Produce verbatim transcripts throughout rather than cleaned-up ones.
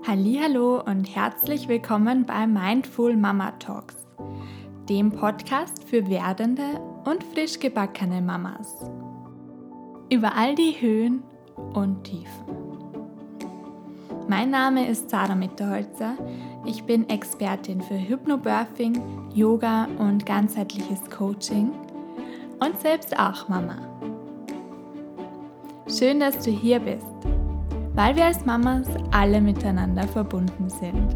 Hallihallo und herzlich willkommen bei Mindful Mama Talks, dem Podcast für werdende und frisch gebackene Mamas. Über all die Höhen und Tiefen. Mein Name ist Sarah Mitterholzer. Ich bin Expertin für Hypnobirthing, Yoga und ganzheitliches Coaching und selbst auch Mama. Schön, dass du hier bist, weil wir als Mamas alle miteinander verbunden sind.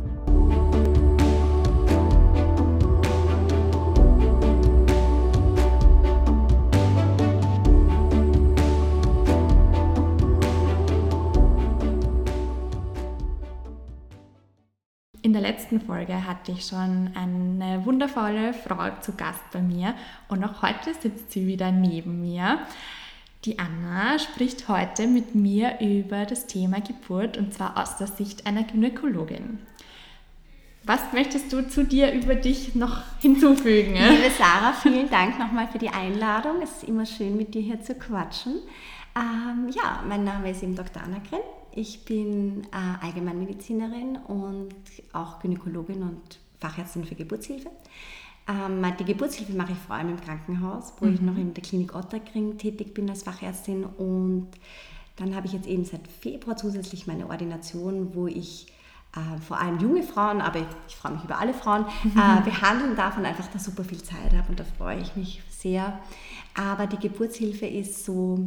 In der letzten Folge hatte ich schon eine wundervolle Frau zu Gast bei mir und auch heute sitzt sie wieder neben mir. Die Anna spricht heute mit mir über das Thema Geburt und zwar aus der Sicht einer Gynäkologin. Was möchtest du zu dir über dich noch hinzufügen? Liebe Sarah, vielen Dank nochmal für die Einladung. Es ist immer schön, mit dir hier zu quatschen. Ähm, ja, mein Name ist eben Doktor Anna Grenn. Ich bin äh, Allgemeinmedizinerin und auch Gynäkologin und Fachärztin für Geburtshilfe. Ähm, die Geburtshilfe mache ich vor allem im Krankenhaus, wo mhm. ich noch in der Klinik Ottakring tätig bin als Fachärztin. Und dann habe ich jetzt eben seit Februar zusätzlich meine Ordination, wo ich äh, vor allem junge Frauen, aber ich, ich freue mich über alle Frauen, mhm. äh, behandeln darf und einfach da super viel Zeit habe und da freue ich mich sehr. Aber die Geburtshilfe ist so...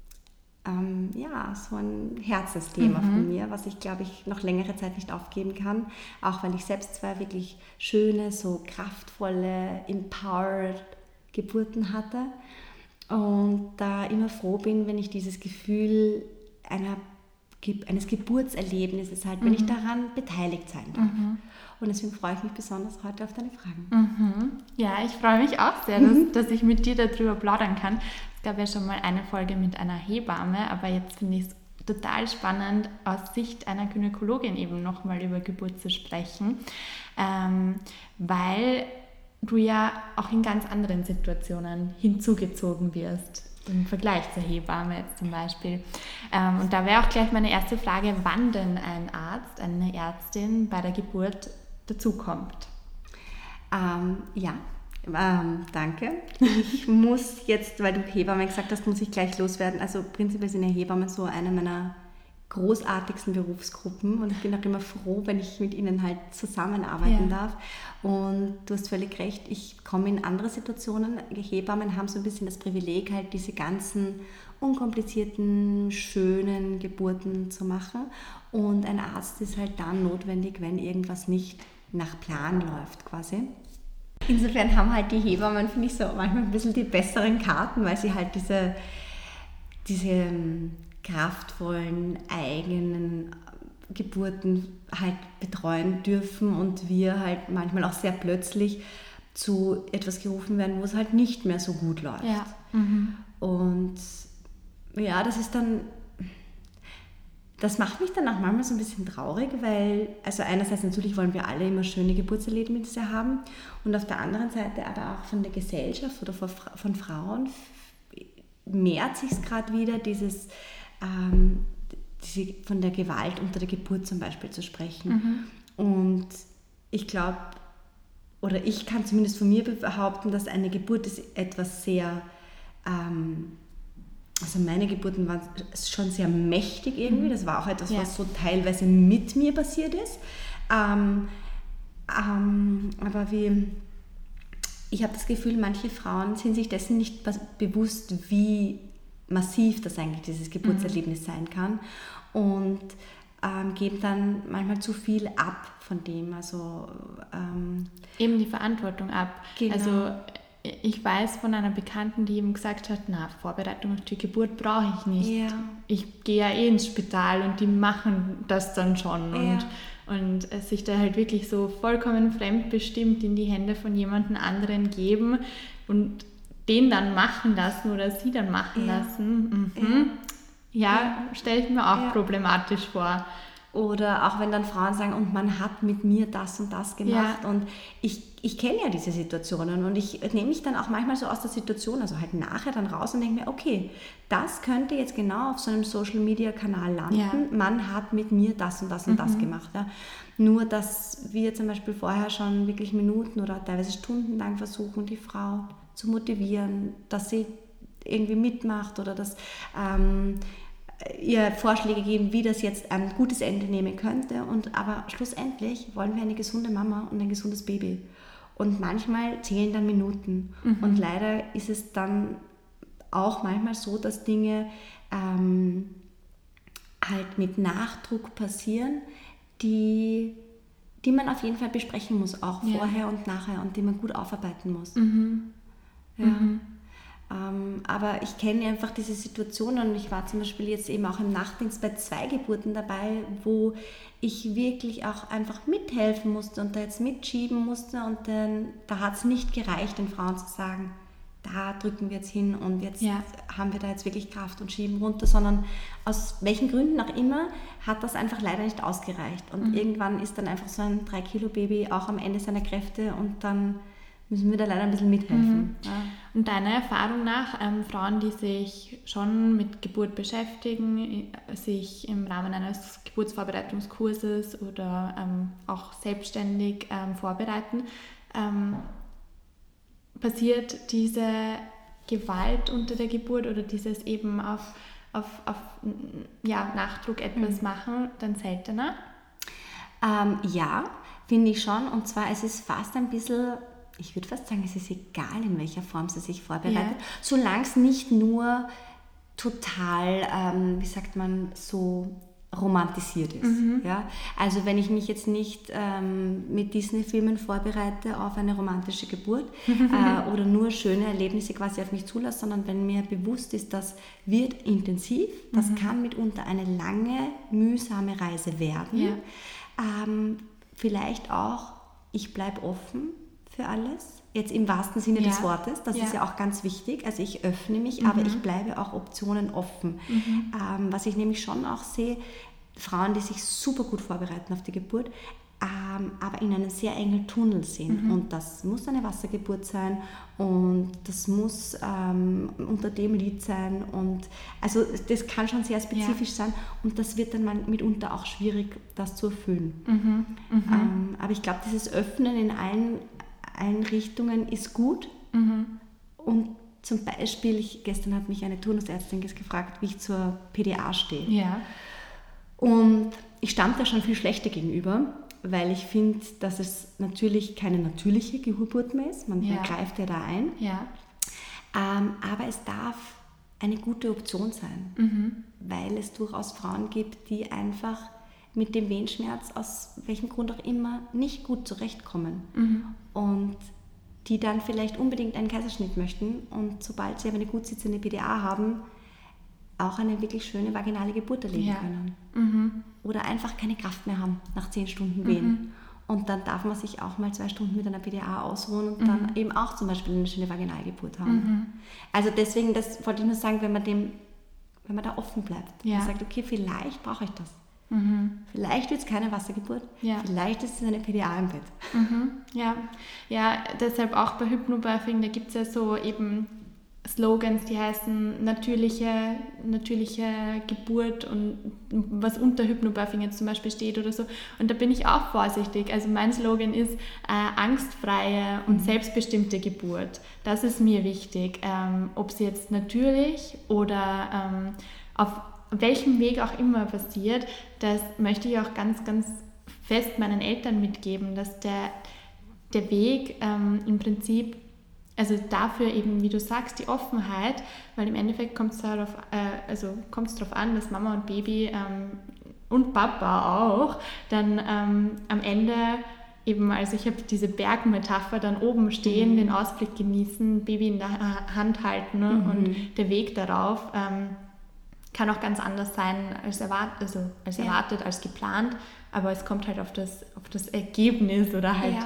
Ähm, ja, so ein Herzensthema mhm. von mir, was ich, glaube ich, noch längere Zeit nicht aufgeben kann, auch weil ich selbst zwei wirklich schöne, so kraftvolle, empowered Geburten hatte und da immer froh bin, wenn ich dieses Gefühl einer, eines Geburtserlebnisses halt, wenn mhm. ich daran beteiligt sein darf. Mhm. Und deswegen freue ich mich besonders heute auf deine Fragen. Mhm. Ja, ich freue mich auch sehr, dass, mhm. dass ich mit dir darüber plaudern kann. Es gab ja schon mal eine Folge mit einer Hebamme, aber jetzt finde ich es total spannend, aus Sicht einer Gynäkologin eben nochmal über Geburt zu sprechen, ähm, weil du ja auch in ganz anderen Situationen hinzugezogen wirst, im Vergleich zur Hebamme jetzt zum Beispiel. Ähm, und da wäre auch gleich meine erste Frage, wann denn ein Arzt, eine Ärztin bei der Geburt dazukommt. Ähm, ja. Ähm, danke. Ich muss jetzt, weil du Hebamme gesagt hast, muss ich gleich loswerden. Also prinzipiell sind ja Hebammen so eine meiner großartigsten Berufsgruppen und ich bin auch immer froh, wenn ich mit ihnen halt zusammenarbeiten ja. darf. Und du hast völlig recht, ich komme in andere Situationen. Hebammen haben so ein bisschen das Privileg, halt diese ganzen unkomplizierten, schönen Geburten zu machen. Und ein Arzt ist halt dann notwendig, wenn irgendwas nicht nach Plan läuft quasi. Insofern haben halt die Hebammen, finde ich, so manchmal ein bisschen die besseren Karten, weil sie halt diese, diese kraftvollen, eigenen Geburten halt betreuen dürfen und wir halt manchmal auch sehr plötzlich zu etwas gerufen werden, wo es halt nicht mehr so gut läuft. Ja. Mhm. Und ja, das ist dann... Das macht mich dann auch manchmal so ein bisschen traurig, weil, also einerseits natürlich wollen wir alle immer schöne Geburtserlebnisse haben und auf der anderen Seite aber auch von der Gesellschaft oder von Frauen mehrt sich es gerade wieder, dieses, ähm, diese, von der Gewalt unter der Geburt zum Beispiel zu sprechen. Mhm. Und ich glaube, oder ich kann zumindest von mir behaupten, dass eine Geburt ist etwas sehr... Ähm, Also meine Geburten waren schon sehr mächtig irgendwie. Das war auch etwas, ja. was so teilweise mit mir passiert ist. Ähm, ähm, aber wie, ich habe das Gefühl, manche Frauen sind sich dessen nicht bewusst, wie massiv das eigentlich dieses Geburtserlebnis mhm. sein kann und ähm, geben dann manchmal zu viel ab von dem. Also ähm, eben die Verantwortung ab. Genau. Also ich weiß von einer Bekannten, die eben gesagt hat, na, Vorbereitung auf die Geburt brauche ich nicht. Ja. Ich gehe ja eh ins Spital und die machen das dann schon. Und, ja. und sich da halt wirklich so vollkommen fremdbestimmt in die Hände von jemandem anderen geben und den dann machen lassen oder sie dann machen ja. lassen. Mhm. Ja, ja. stelle ich mir auch ja. problematisch vor. Oder auch wenn dann Frauen sagen, und man hat mit mir das und das gemacht. Ja. Und ich, ich kenne ja diese Situationen und ich nehme mich dann auch manchmal so aus der Situation, also halt nachher dann raus und denke mir, okay, das könnte jetzt genau auf so einem Social-Media-Kanal landen. Ja. Man hat mit mir das und das und mhm. das gemacht. Ja. Nur, dass wir zum Beispiel vorher schon wirklich Minuten oder teilweise stundenlang versuchen, die Frau zu motivieren, dass sie irgendwie mitmacht oder dass ähm, ihr Vorschläge geben, wie das jetzt ein gutes Ende nehmen könnte. Und aber schlussendlich wollen wir eine gesunde Mama und ein gesundes Baby. Und manchmal zählen dann Minuten. Mhm. Und leider ist es dann auch manchmal so, dass Dinge ähm, halt mit Nachdruck passieren, die, die man auf jeden Fall besprechen muss, auch ja. vorher und nachher, und die man gut aufarbeiten muss. Mhm. Ja. Mhm. Ähm, aber ich kenne einfach diese Situationen und ich war zum Beispiel jetzt eben auch im Nachtdienst bei zwei Geburten dabei, wo ich wirklich auch einfach mithelfen musste und da jetzt mitschieben musste, und dann, da hat es nicht gereicht, den Frauen zu sagen, da drücken wir jetzt hin und jetzt ja. haben wir da jetzt wirklich Kraft und schieben runter, sondern aus welchen Gründen auch immer hat das einfach leider nicht ausgereicht. Und mhm. irgendwann ist dann einfach so ein drei Kilo Baby auch am Ende seiner Kräfte und dann müssen wir da leider ein bisschen mithelfen. Mhm. Ja. Und deiner Erfahrung nach, ähm, Frauen, die sich schon mit Geburt beschäftigen, sich im Rahmen eines Geburtsvorbereitungskurses oder ähm, auch selbstständig ähm, vorbereiten, ähm, passiert diese Gewalt unter der Geburt oder dieses eben auf, auf, auf ja, Nachdruck etwas mhm. machen dann seltener? Ähm, ja, finde ich schon. Und zwar, es ist fast ein bisschen, ich würde fast sagen, es ist egal, in welcher Form sie sich vorbereitet, ja. solange es nicht nur total, ähm, wie sagt man, so romantisiert ist. Mhm. Ja? Also wenn ich mich jetzt nicht ähm, mit Disney-Filmen vorbereite auf eine romantische Geburt äh, oder nur schöne Erlebnisse quasi auf mich zulasse, sondern wenn mir bewusst ist, das wird intensiv, das mhm. kann mitunter eine lange, mühsame Reise werden. Ja. Ähm, vielleicht auch, ich bleibe offen für alles. Jetzt im wahrsten Sinne ja. des Wortes, das ja. ist ja auch ganz wichtig. Also ich öffne mich, mhm. aber ich bleibe auch Optionen offen. Mhm. Ähm, was ich nämlich schon auch sehe, Frauen, die sich super gut vorbereiten auf die Geburt, ähm, aber in einem sehr engen Tunnel sind. Mhm. Und das muss eine Wassergeburt sein und das muss ähm, unter dem Lied sein. Und also das kann schon sehr spezifisch ja. sein und das wird dann mal mitunter auch schwierig, das zu erfüllen. Mhm. Mhm. Ähm, aber ich glaube, dieses Öffnen in allen Einrichtungen ist gut. Mhm. Und zum Beispiel, ich, gestern hat mich eine Turnusärztin gefragt, wie ich zur P D A stehe. Ja. Und ich stand da schon viel schlechter gegenüber, weil ich finde, dass es natürlich keine natürliche Geburt mehr ist. Man ja. greift ja da ein. Ja. Ähm, aber es darf eine gute Option sein, mhm. weil es durchaus Frauen gibt, die einfach mit dem Wehenschmerz, aus welchem Grund auch immer, nicht gut zurechtkommen. Mhm. Und die dann vielleicht unbedingt einen Kaiserschnitt möchten und sobald sie aber eine gut sitzende P D A haben, auch eine wirklich schöne vaginale Geburt erleben ja. können. Mhm. Oder einfach keine Kraft mehr haben nach zehn Stunden Wehen. Mhm. Und dann darf man sich auch mal zwei Stunden mit einer P D A ausruhen und mhm. dann eben auch zum Beispiel eine schöne Vaginalgeburt haben. Mhm. Also deswegen, das wollte ich nur sagen, wenn man dem, wenn man da offen bleibt ja. und sagt, okay, vielleicht brauche ich das. Mhm. Vielleicht wird es keine Wassergeburt, ja. vielleicht ist es eine P D A im Bett. Mhm. Ja. ja, deshalb auch bei Hypnobirthing, da gibt es ja so eben Slogans, die heißen natürliche, natürliche Geburt und was unter Hypnobirthing jetzt zum Beispiel steht oder so. Und da bin ich auch vorsichtig. Also mein Slogan ist äh, angstfreie und selbstbestimmte Geburt. Das ist mir wichtig. Ähm, ob sie jetzt natürlich oder ähm, auf welchem Weg auch immer passiert, das möchte ich auch ganz, ganz fest meinen Eltern mitgeben, dass der, der Weg ähm, im Prinzip, also dafür eben, wie du sagst, die Offenheit, weil im Endeffekt kommt es darauf, äh, also kommt es darauf an, dass Mama und Baby ähm, und Papa auch dann ähm, am Ende eben, also ich habe diese Bergmetapher, dann oben stehen, mhm. den Ausblick genießen, Baby in der Hand halten ne? mhm. und der Weg darauf ähm, kann auch ganz anders sein als erwartet, also als, ja. erwartet, als geplant, aber es kommt halt auf das, auf das Ergebnis oder halt ja.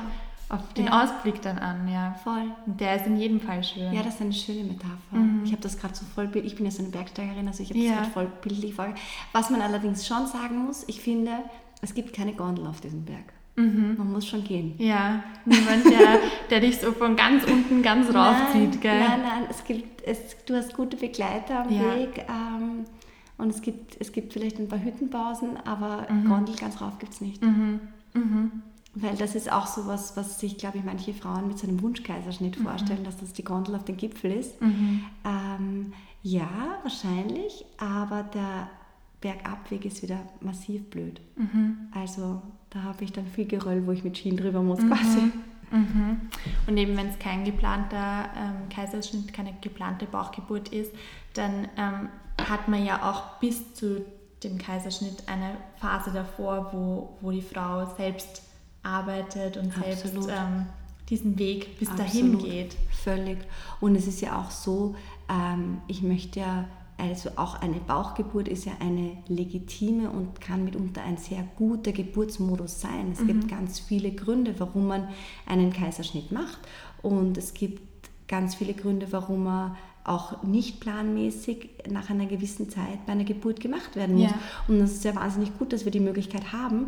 auf den Ja. Ausblick dann an, ja. Voll. Und der ist in jedem Fall schön. Ja, das ist eine schöne Metapher. Mhm. Ich habe das gerade so voll, bild- ich bin ja so eine Bergsteigerin, also ich habe das Ja. gerade voll bildlich vorgestellt. Was man allerdings schon sagen muss, ich finde, es gibt keine Gondel auf diesem Berg. Mhm. Man muss schon gehen. Ja, niemand, der, der dich so von ganz unten ganz raufzieht, gell? Nein, nein, es gibt, es, du hast gute Begleiter am Ja. Weg ähm, und es gibt, es gibt vielleicht ein paar Hüttenpausen, aber Mhm. Gondel ganz rauf gibt es nicht. Mhm. Mhm. Weil das ist auch so was, was sich, glaube ich, manche Frauen mit so einem Wunschkaiserschnitt Mhm. vorstellen, dass das die Gondel auf den Gipfel ist. Mhm. Ähm, ja, wahrscheinlich, aber der Bergabweg ist wieder massiv blöd. Mhm. Also da habe ich dann viel Geröll, wo ich mit Schienen drüber muss quasi. Mhm. Und eben wenn es kein geplanter ähm, Kaiserschnitt, keine geplante Bauchgeburt ist, dann ähm, hat man ja auch bis zu dem Kaiserschnitt eine Phase davor, wo, wo die Frau selbst arbeitet und selbst Absolut. ähm, diesen Weg bis dahin Absolut. geht. Völlig. Und es ist ja auch so, ähm, ich möchte ja, also auch eine Bauchgeburt ist ja eine legitime und kann mitunter ein sehr guter Geburtsmodus sein. Es gibt ganz viele Gründe, warum man einen Kaiserschnitt macht und es gibt ganz viele Gründe, warum man auch nicht planmäßig nach einer gewissen Zeit bei einer Geburt gemacht werden muss. Ja. Und das ist ja wahnsinnig gut, dass wir die Möglichkeit haben.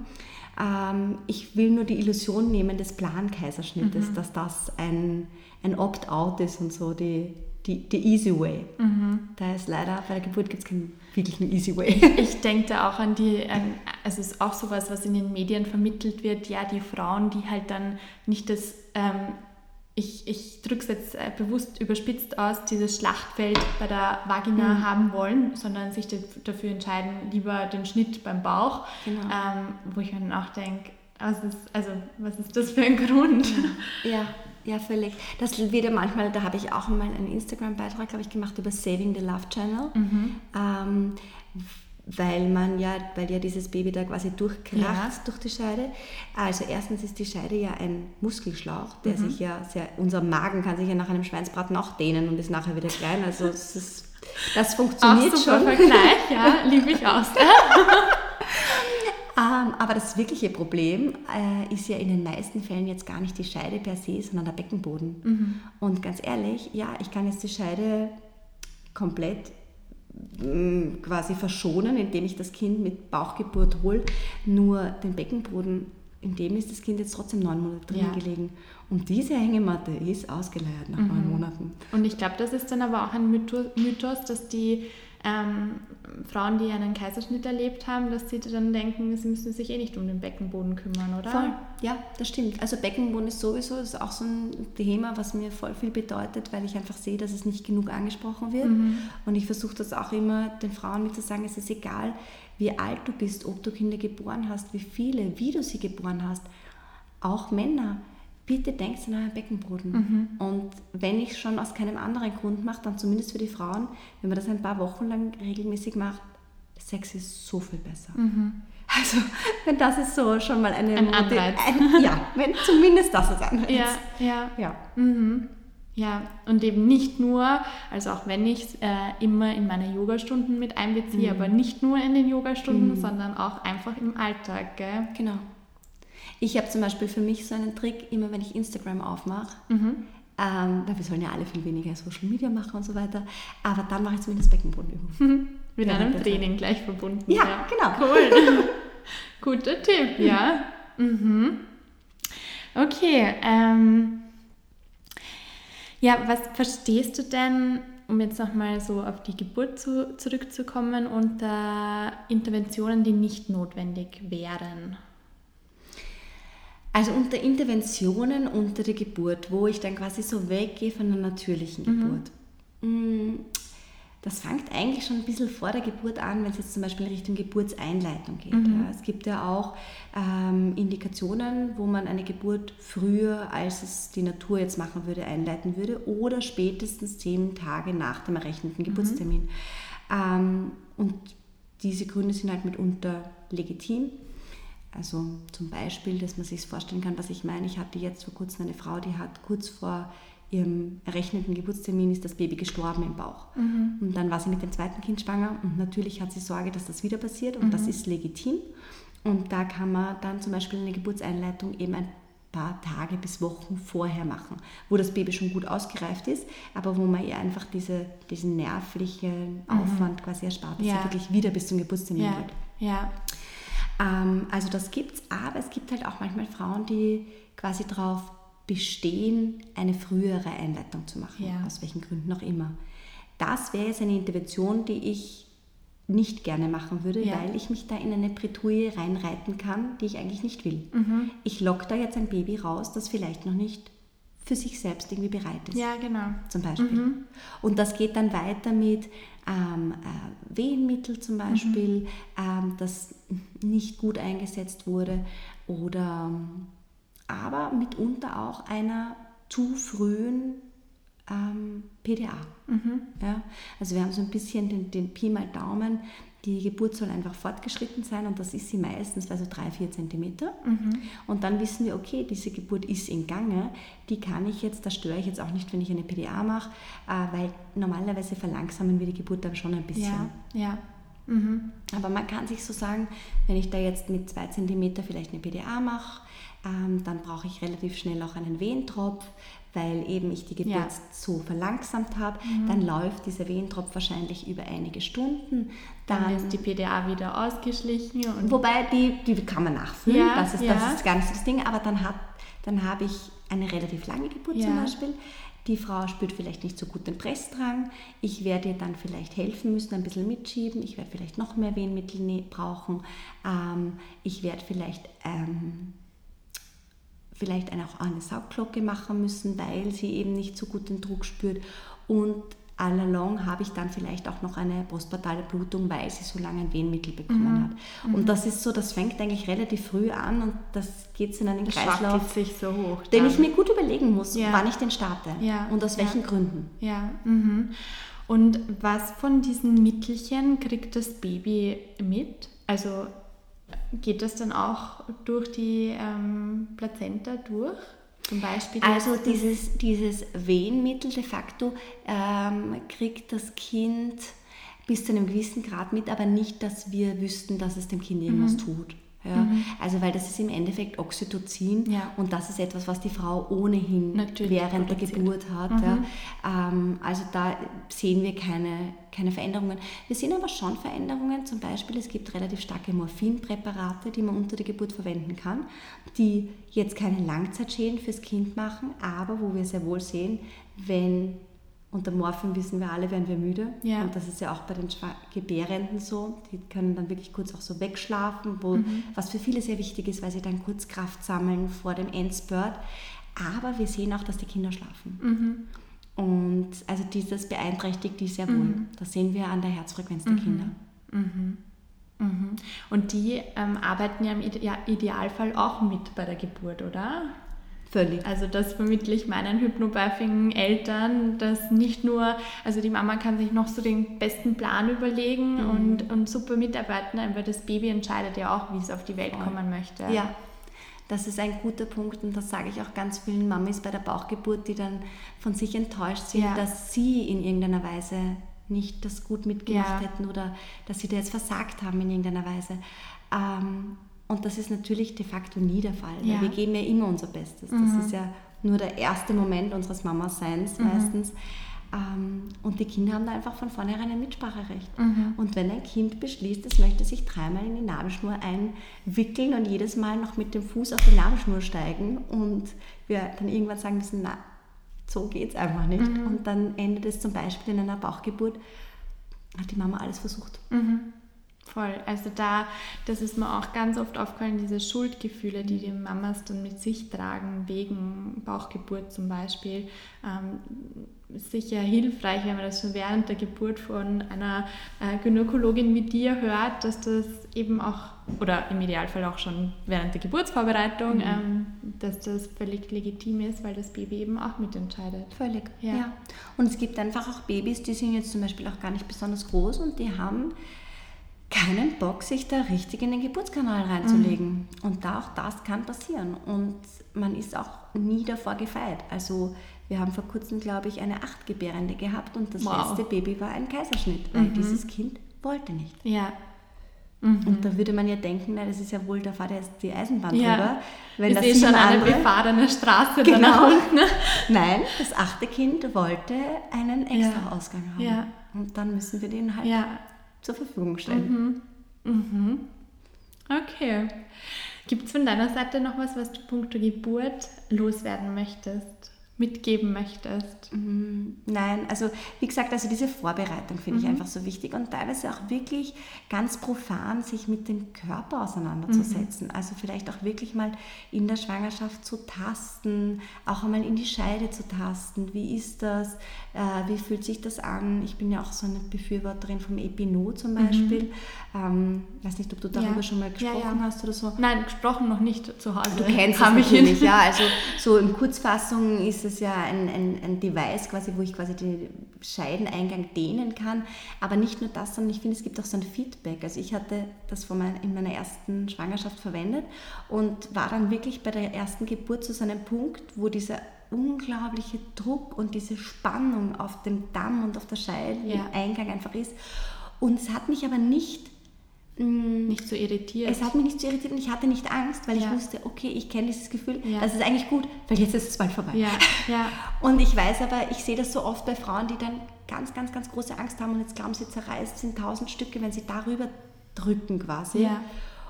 Ähm, ich will nur die Illusion nehmen des Plan-Kaiserschnittes, Mhm. dass das ein, ein Opt-out ist und so, die, die, die easy way. Mhm. Da ist leider, bei der Geburt gibt es keinen wirklichen easy way. Ich denke da auch an die, an, also es ist auch sowas, was in den Medien vermittelt wird, ja, die Frauen, die halt dann nicht das, ähm, ich, ich drücke es jetzt äh, bewusst überspitzt aus, dieses Schlachtfeld bei der Vagina Mhm. haben wollen, sondern sich d- dafür entscheiden, lieber den Schnitt beim Bauch, Genau. ähm, wo ich mir dann auch denke, was ist, also, was ist das für ein Grund? Ja, ja, völlig. Das wird ja manchmal, da habe ich auch mal einen Instagram-Beitrag, glaube ich, gemacht über Saving the Love Channel, Mhm. ähm, weil man ja, weil ja dieses Baby da quasi durchkracht Ja. durch die Scheide. Also erstens ist die Scheide ja ein Muskelschlauch, der Mhm. sich ja sehr, unser Magen kann sich ja nach einem Schweinsbraten auch dehnen und ist nachher wieder klein. Also es ist, das Auch funktioniert super schon. Vergleich, ja, liebe ich auch sehr. Ähm, aber das wirkliche Problem äh, ist ja in den meisten Fällen jetzt gar nicht die Scheide per se, sondern der Beckenboden. Mhm. Und ganz ehrlich, ja, ich kann jetzt die Scheide komplett mh, quasi verschonen, indem ich das Kind mit Bauchgeburt hole. Nur den Beckenboden, in dem ist das Kind jetzt trotzdem neun Monate drin Ja. gelegen. Und diese Hängematte ist ausgeleiert nach neun Monaten. Und ich glaube, das ist dann aber auch ein Mythos, Mythos dass die ähm, Frauen, die einen Kaiserschnitt erlebt haben, dass sie dann denken, sie müssen sich eh nicht um den Beckenboden kümmern, oder? Voll, ja, das stimmt. Also Beckenboden ist sowieso, das ist auch so ein Thema, was mir voll viel bedeutet, weil ich einfach sehe, dass es nicht genug angesprochen wird. Mhm. Und ich versuche das auch immer den Frauen mitzusagen, es ist egal, wie alt du bist, ob du Kinder geboren hast, wie viele, wie du sie geboren hast. Auch Männer, bitte denkt an euren Beckenboden. Mhm. Und wenn ich schon aus keinem anderen Grund mache, dann zumindest für die Frauen, wenn man das ein paar Wochen lang regelmäßig macht, Sex ist so viel besser. Mhm. Also, wenn das ist so schon mal eine... Ein Anreiz. Ein, ja, wenn zumindest das ist ein Anreiz. Ja, ja. Ja. Mhm. Ja, und eben nicht nur, also auch wenn ich es äh, immer in meine Yogastunden mit einbeziehe, Mhm. aber nicht nur in den Yogastunden, Mhm. sondern auch einfach im Alltag, gell? Genau. Ich habe zum Beispiel für mich so einen Trick, immer wenn ich Instagram aufmache, Mhm. ähm, weil wir sollen ja alle viel weniger Social Media machen und so weiter, aber dann mache ich zumindest Beckenbodenübungen. Mit Ja, einem bitte. Training gleich verbunden. Ja, genau. Cool. Guter Tipp, ja. Mhm. Okay. Ähm, ja, was verstehst du denn, um jetzt nochmal so auf die Geburt zu, zurückzukommen, unter Interventionen, die nicht notwendig wären? Also unter Interventionen unter der Geburt, wo ich dann quasi so weggehe von der natürlichen Geburt. Mm, Das fängt eigentlich schon ein bisschen vor der Geburt an, wenn es jetzt zum Beispiel in Richtung Geburtseinleitung geht. Mhm. Ja, es gibt ja auch ähm, Indikationen, wo man eine Geburt früher, als es die Natur jetzt machen würde, einleiten würde oder spätestens zehn Tage nach dem errechneten Geburtstermin. Ähm, und diese Gründe sind halt mitunter legitim. Also zum Beispiel, dass man sich vorstellen kann, was ich meine. Ich hatte jetzt vor kurzem eine Frau, die hat kurz vor ihrem errechneten Geburtstermin ist das Baby gestorben im Bauch. Mhm. Und dann war sie mit dem zweiten Kind schwanger und natürlich hat sie Sorge, dass das wieder passiert und Mhm. das ist legitim. Und da kann man dann zum Beispiel in der Geburtseinleitung eben ein paar Tage bis Wochen vorher machen, wo das Baby schon gut ausgereift ist, aber wo man ihr einfach diese, diesen nervlichen Aufwand mhm. quasi erspart, dass ja. sie wirklich wieder bis zum Geburtstermin ja. geht. Ja. Ähm, also das gibt's, aber es gibt halt auch manchmal Frauen, die quasi darauf bestehen, eine frühere Einleitung zu machen, ja. aus welchen Gründen auch immer. Das wäre jetzt eine Intervention, die ich nicht gerne machen würde, ja. weil ich mich da in eine Bredouille reinreiten kann, die ich eigentlich nicht will. Mhm. Ich locke da jetzt ein Baby raus, das vielleicht noch nicht für sich selbst irgendwie bereit ist. Ja, genau. Zum Beispiel. Mhm. Und das geht dann weiter mit ähm, äh, Wehenmittel zum Beispiel, mhm. ähm, das nicht gut eingesetzt wurde, oder aber mitunter auch einer zu frühen ähm, P D A. Mhm. Ja, also wir haben so ein bisschen den, den Pi mal Daumen, die Geburt soll einfach fortgeschritten sein und das ist sie meistens bei so drei, vier Zentimeter. Mhm. Und dann wissen wir, okay, diese Geburt ist in Gange, die kann ich jetzt, da störe ich jetzt auch nicht, wenn ich eine P D A mache, äh, weil normalerweise verlangsamen wir die Geburt dann schon ein bisschen. Ja, ja. Mhm. Aber man kann sich so sagen, wenn ich da jetzt mit zwei Zentimeter vielleicht eine P D A mache, ähm, dann brauche ich relativ schnell auch einen Wehentropf, weil eben ich die Geburt ja. so verlangsamt habe. Mhm. Dann läuft dieser Wehentropf wahrscheinlich über einige Stunden. Dann, dann ist die P D A wieder ausgeschlichen. Und wobei, die, die kann man nachfüllen, ja, das ist ja. das ist ganz das Ding, aber dann, hat, dann habe ich eine relativ lange Geburt ja. zum Beispiel. Die Frau spürt vielleicht nicht so gut den Pressdrang. Ich werde ihr dann vielleicht helfen müssen, ein bisschen mitschieben. Ich werde vielleicht noch mehr Wehenmittel brauchen. Ähm, ich werde vielleicht... Ähm, vielleicht auch eine Saugglocke machen müssen, weil sie eben nicht so gut den Druck spürt. Und all along habe ich dann vielleicht auch noch eine postpartale Blutung, weil sie so lange ein Wehenmittel bekommen mhm. hat. Und das ist so, das fängt eigentlich relativ früh an und das geht in einen das Kreislauf, sich so hoch, den ich mir gut überlegen muss, ja. wann ich den starte ja. und aus welchen ja. Gründen. Ja. Mhm. Und was von diesen Mittelchen kriegt das Baby mit? Also geht das dann auch durch die ähm, Plazenta durch? Zum Beispiel also dieses, dieses Wehenmittel de facto ähm, kriegt das Kind bis zu einem gewissen Grad mit, aber nicht, dass wir wüssten, dass es dem Kind irgendwas mhm. tut. Ja, mhm. Also weil das ist im Endeffekt Oxytocin ja. und das ist etwas, was die Frau ohnehin Natürlich während produziert. der Geburt hat. Mhm. Ja. Ähm, also da sehen wir keine, keine Veränderungen. Wir sehen aber schon Veränderungen, zum Beispiel es gibt relativ starke Morphinpräparate, die man unter der Geburt verwenden kann, die jetzt keine Langzeitschäden fürs Kind machen, aber wo wir sehr wohl sehen, wenn unter Morphin wissen wir alle, werden wir müde. Ja. Und das ist ja auch bei den Gebärenden so. Die können dann wirklich kurz auch so wegschlafen, wo, mhm. was für viele sehr wichtig ist, weil sie dann kurz Kraft sammeln vor dem Endspurt. Aber wir sehen auch, dass die Kinder schlafen. Mhm. Und also dieses beeinträchtigt die sehr wohl. Mhm. Das sehen wir an der Herzfrequenz der mhm. Kinder. Mhm. Mhm. Und die ähm, arbeiten ja im Idealfall auch mit bei der Geburt, oder? Völlig. Also das vermittle ich meinen hypnobirthing Eltern, dass nicht nur, also die Mama kann sich noch so den besten Plan überlegen mhm. und, und super mitarbeiten, aber das Baby entscheidet ja auch, wie es auf die Welt Voll. kommen möchte. Ja, das ist ein guter Punkt und das sage ich auch ganz vielen Mamis bei der Bauchgeburt, die dann von sich enttäuscht sind, ja. dass sie in irgendeiner Weise nicht das gut mitgemacht ja. hätten oder dass sie da jetzt versagt haben in irgendeiner Weise. Ähm, Und das ist natürlich de facto nie der Fall, weil ja. wir geben ja immer unser Bestes. Das mhm. ist ja nur der erste Moment unseres Mama-Seins mhm. meistens. Und die Kinder haben da einfach von vornherein ein Mitspracherecht. Mhm. Und wenn ein Kind beschließt, es möchte sich dreimal in die Nabelschnur einwickeln und jedes Mal noch mit dem Fuß auf die Nabelschnur steigen und wir dann irgendwann sagen müssen, na, so geht es einfach nicht. Mhm. Und dann endet es zum Beispiel in einer Bauchgeburt, hat die Mama alles versucht. Mhm. Voll, also da, das ist mir auch ganz oft aufgefallen, diese Schuldgefühle, die die Mamas dann mit sich tragen, wegen Bauchgeburt zum Beispiel. Ähm, sicher hilfreich, wenn man das schon während der Geburt von einer äh, Gynäkologin wie dir hört, dass das eben auch, oder im Idealfall auch schon während der Geburtsvorbereitung, mhm. ähm, dass das völlig legitim ist, weil das Baby eben auch mitentscheidet. Völlig, ja. ja. Und es gibt einfach auch Babys, die sind jetzt zum Beispiel auch gar nicht besonders groß und die haben keinen Bock, sich da richtig in den Geburtskanal reinzulegen. Mhm. Und da auch das kann passieren. Und man ist auch nie davor gefeit. Also wir haben vor kurzem, glaube ich, eine Achtgebärende gehabt und das wow. letzte Baby war ein Kaiserschnitt, weil mhm. dieses Kind wollte nicht. Ja. Mhm. Und da würde man ja denken, na, das ist ja wohl, da fährt jetzt die Eisenbahn ja. drüber. Wenn das das ist schon eine andere, befahrene Straße genau. da nach unten. Nein, das achte Kind wollte einen extra ja. Ausgang haben. Ja. Und dann müssen wir den halt ja. zur Verfügung stellen. Mhm. Mhm. Okay. Gibt es von deiner Seite noch was, was du punkto Geburt loswerden möchtest, mitgeben möchtest? Nein, also wie gesagt, also diese Vorbereitung finde mhm. ich einfach so wichtig und teilweise auch wirklich ganz profan sich mit dem Körper auseinanderzusetzen. Mhm. Also vielleicht auch wirklich mal in der Schwangerschaft zu tasten, auch einmal in die Scheide zu tasten. Wie ist das? Äh, wie fühlt sich das an? Ich bin ja auch so eine Befürworterin vom Epino zum Beispiel. Mhm. Ähm, weiß nicht, ob du darüber ja. schon mal gesprochen ja, ja. hast oder so. Nein, gesprochen noch nicht zu Hause. Du kennst es natürlich, ja. Also so in Kurzfassung ist es ja ein, ein, ein Device quasi, wo ich quasi den Scheideneingang dehnen kann. Aber nicht nur das, sondern ich finde, es gibt auch so ein Feedback. Also ich hatte das von mein, in meiner ersten Schwangerschaft verwendet und war dann wirklich bei der ersten Geburt zu so einem Punkt, wo dieser unglaubliche Druck und diese Spannung auf dem Damm und auf der Scheideneingang ja. einfach ist. Und es hat mich aber nicht Nicht so irritiert. Es hat mich nicht so irritiert und ich hatte nicht Angst, weil ja. ich wusste, okay, ich kenne dieses Gefühl, ja. das ist eigentlich gut, weil jetzt ist es bald vorbei. Ja. Ja. Und ich weiß aber, ich sehe das so oft bei Frauen, die dann ganz, ganz, ganz große Angst haben und jetzt glauben, sie zerreißt sind tausend Stücke, wenn sie darüber drücken quasi. Ja.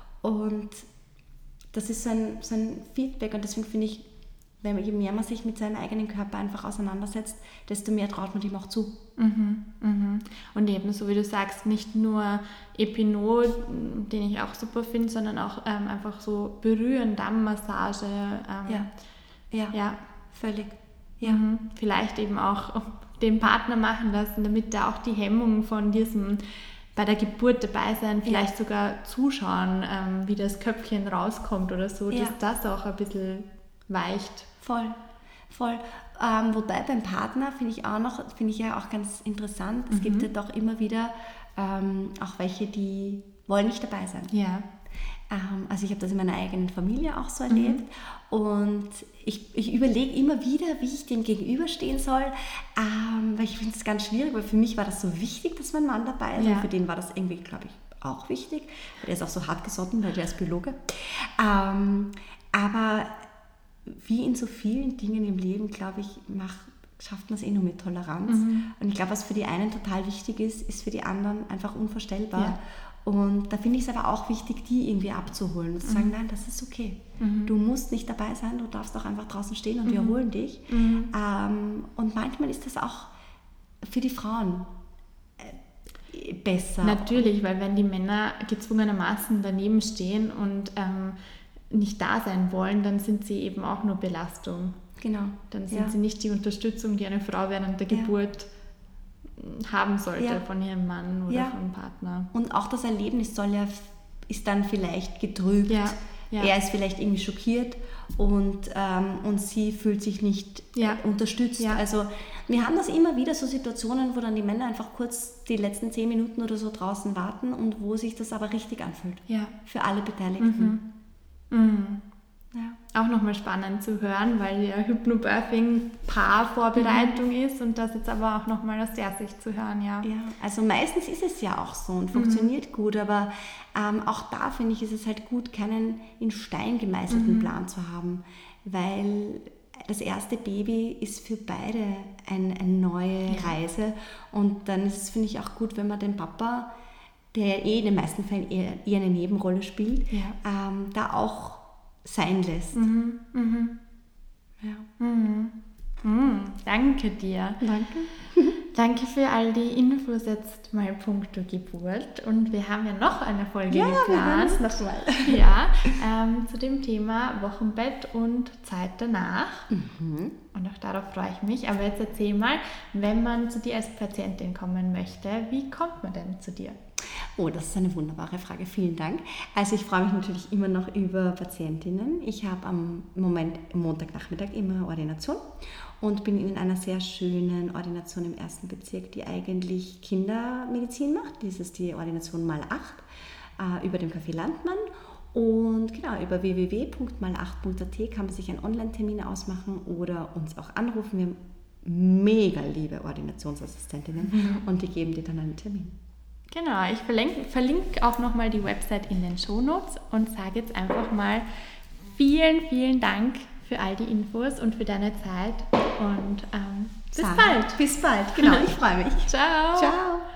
Und das ist so ein, so ein Feedback und deswegen finde ich, wenn man, je mehr man sich mit seinem eigenen Körper einfach auseinandersetzt, desto mehr traut man ihm auch zu. Mhm, mhm. Und eben, so wie du sagst, nicht nur Epino, den ich auch super finde, sondern auch ähm, einfach so berühren, Dammmassage. Ähm, ja. ja, ja, völlig. Ja. Mhm. Vielleicht eben auch den Partner machen lassen, damit er auch die Hemmung von diesem bei der Geburt dabei sein, vielleicht ja. sogar zuschauen, ähm, wie das Köpfchen rauskommt oder so, ja. dass das auch ein bisschen weicht. Voll, voll. Ähm, wobei beim Partner finde ich auch noch, finde ich ja auch ganz interessant, es mhm. gibt ja doch immer wieder ähm, auch welche, die wollen nicht dabei sein. Ja. Ähm, also ich habe das in meiner eigenen Familie auch so erlebt mhm. und ich, ich überlege immer wieder, wie ich dem gegenüberstehen soll, ähm, weil ich finde es ganz schwierig, weil für mich war das so wichtig, dass mein Mann dabei ist ja. und für den war das irgendwie, glaube ich, auch wichtig. Der ist auch so hartgesotten, weil der ist Biologe. Ähm, aber wie in so vielen Dingen im Leben, glaube ich, macht, schafft man es eh nur mit Toleranz. Mhm. Und ich glaube, was für die einen total wichtig ist, ist für die anderen einfach unvorstellbar. Ja. Und da finde ich es aber auch wichtig, die irgendwie abzuholen und zu sagen, mhm. nein, das ist okay. Mhm. Du musst nicht dabei sein, du darfst auch einfach draußen stehen und mhm. wir holen dich. Mhm. Ähm, und manchmal ist das auch für die Frauen äh, besser. Natürlich, weil wenn die Männer gezwungenermaßen daneben stehen und ähm, nicht da sein wollen, dann sind sie eben auch nur Belastung. Genau. Dann sind ja. sie nicht die Unterstützung, die eine Frau während der ja. Geburt haben sollte ja. von ihrem Mann oder ja. vom Partner. Und auch das Erlebnis soll ja, ist dann vielleicht getrübt. Ja. Ja. Er ist vielleicht irgendwie schockiert und, ähm, und sie fühlt sich nicht ja. unterstützt. Ja. Also wir haben das immer wieder, so Situationen, wo dann die Männer einfach kurz die letzten zehn Minuten oder so draußen warten und wo sich das aber richtig anfühlt. Ja. Für alle Beteiligten. Mhm. Mhm. Ja. Auch nochmal spannend zu hören, weil ja Hypnobirthing Paarvorbereitung mhm. ist und das jetzt aber auch nochmal aus der Sicht zu hören, ja. Ja, also meistens ist es ja auch so und funktioniert mhm. gut, aber ähm, auch da finde ich, ist es halt gut, keinen in Stein gemeißelten mhm. Plan zu haben, weil das erste Baby ist für beide ein, eine neue ja. Reise und dann ist es, finde ich, auch gut, wenn man den Papa, der ja eh in den meisten Fällen eher, eher eine Nebenrolle spielt, ja. ähm, da auch sein lässt. Mhm, mhm. Ja. Mhm. Mhm. Danke dir. Danke. Danke für all die Infos jetzt mal punkto Geburt. Und wir haben ja noch eine Folge ja, geplant. Wir noch mal. Ja, ähm, zu dem Thema Wochenbett und Zeit danach. Mhm. Und auch darauf freue ich mich. Aber jetzt erzähl mal, wenn man zu dir als Patientin kommen möchte, wie kommt man denn zu dir? Oh, das ist eine wunderbare Frage. Vielen Dank. Also ich freue mich natürlich immer noch über Patientinnen. Ich habe am Moment Montagnachmittag immer Ordination und bin in einer sehr schönen Ordination im ersten Bezirk, die eigentlich Kindermedizin macht. Das ist die Ordination mal acht äh, über dem Café Landmann. Und genau, über w w w punkt mal acht punkt a t kann man sich einen Online-Termin ausmachen oder uns auch anrufen. Wir haben mega liebe Ordinationsassistentinnen mhm. und die geben dir dann einen Termin. Genau, ich verlinke, verlinke auch nochmal die Website in den Shownotes und sage jetzt einfach mal vielen, vielen Dank für all die Infos und für deine Zeit und ähm, bis Sarah, bald. Bis bald, genau, ich freue mich. Ciao. Ciao.